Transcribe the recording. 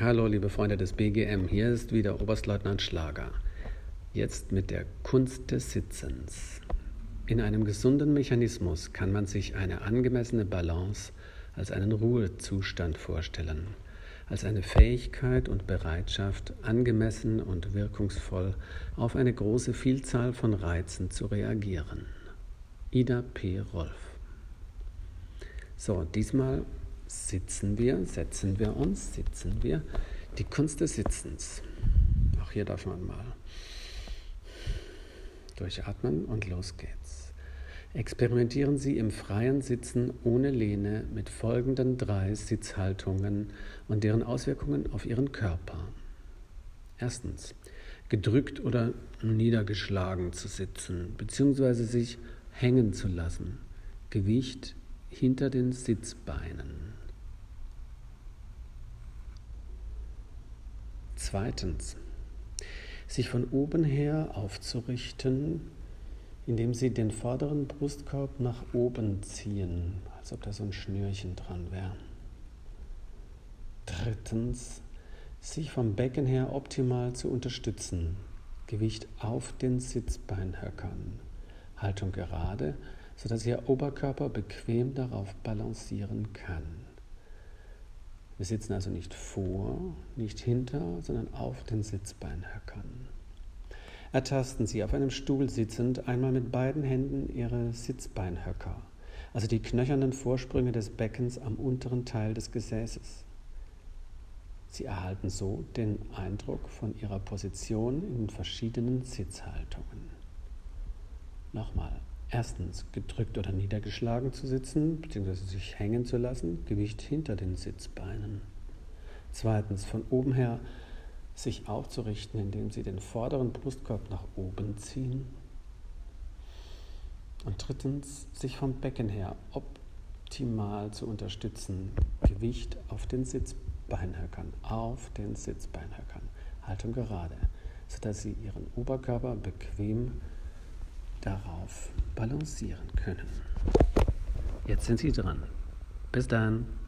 Hallo liebe Freunde des BGM, hier ist wieder Oberstleutnant Schlager. Jetzt mit der Kunst des Sitzens. In einem gesunden Mechanismus kann man sich eine angemessene Balance als einen Ruhezustand vorstellen, als eine Fähigkeit und Bereitschaft, angemessen und wirkungsvoll auf eine große Vielzahl von Reizen zu reagieren. Ida P. Rolf. So, diesmal setzen wir. Die Kunst des Sitzens. Auch hier darf man mal durchatmen und los geht's. Experimentieren Sie im freien Sitzen ohne Lehne mit folgenden 3 Sitzhaltungen und deren Auswirkungen auf Ihren Körper. Erstens, gedrückt oder niedergeschlagen zu sitzen, bzw. sich hängen zu lassen. Gewicht hinter den Sitzbeinen. Zweitens, sich von oben her aufzurichten, indem Sie den vorderen Brustkorb nach oben ziehen, als ob da so ein Schnürchen dran wäre. Drittens, sich vom Becken her optimal zu unterstützen, Gewicht auf den Sitzbeinhöckern, Haltung gerade, sodass Ihr Oberkörper bequem darauf balancieren kann. Wir sitzen also nicht vor, nicht hinter, sondern auf den Sitzbeinhöckern. Ertasten Sie auf einem Stuhl sitzend einmal mit beiden Händen Ihre Sitzbeinhöcker, also die knöchernen Vorsprünge des Beckens am unteren Teil des Gesäßes. Sie erhalten so den Eindruck von Ihrer Position in den verschiedenen Sitzhaltungen. Nochmal. Erstens, gedrückt oder niedergeschlagen zu sitzen, bzw. sich hängen zu lassen, Gewicht hinter den Sitzbeinen. Zweitens, von oben her sich aufzurichten, indem Sie den vorderen Brustkorb nach oben ziehen. Und drittens, sich vom Becken her optimal zu unterstützen, Gewicht auf den Sitzbeinhöckern, Haltung gerade, sodass Sie Ihren Oberkörper bequem darauf balancieren können. Jetzt sind Sie dran. Bis dann.